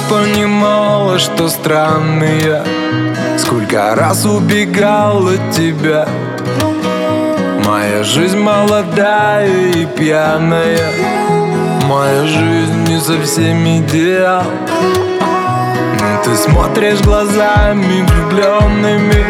понимала, что странный я. Сколько раз убегал от тебя. Моя жизнь молодая и пьяная. Моя жизнь не совсем идеал. Но ты смотришь глазами влюбленными,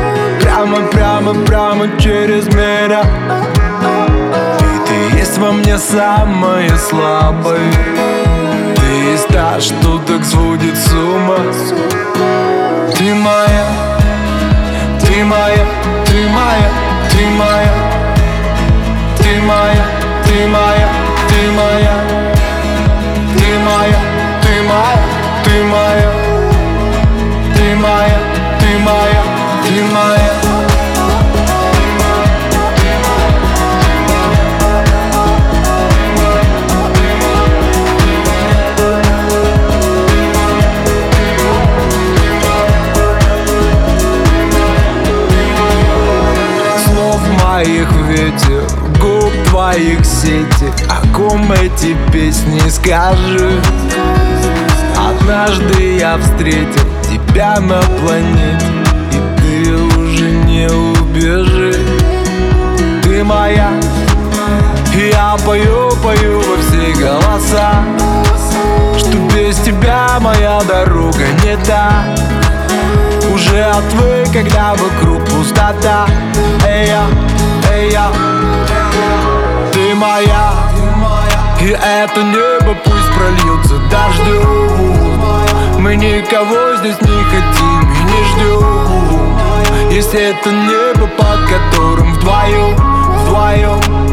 прямо через меня. И ты есть во мне самое слабое. Ты есть та, что так сводит с ума. Ты моя, ты моя, ты моя, ты моя, ты моя, ты моя, ты моя, ты моя, ты моя, ты моя, ты моя, ты моя, ты моя. Моих ветер, губ твоих сети. О ком эти песни, скажи? Однажды я встретил тебя на планете, и ты уже не убежишь. Ты моя, и я пою во все голоса, что без тебя моя дорога не та. Уже отвык, когда вокруг пустота. Эй, я, ты моя, и это небо пусть прольется дождем. Мы никого здесь не хотим и не ждем. Если это небо, под которым вдвоем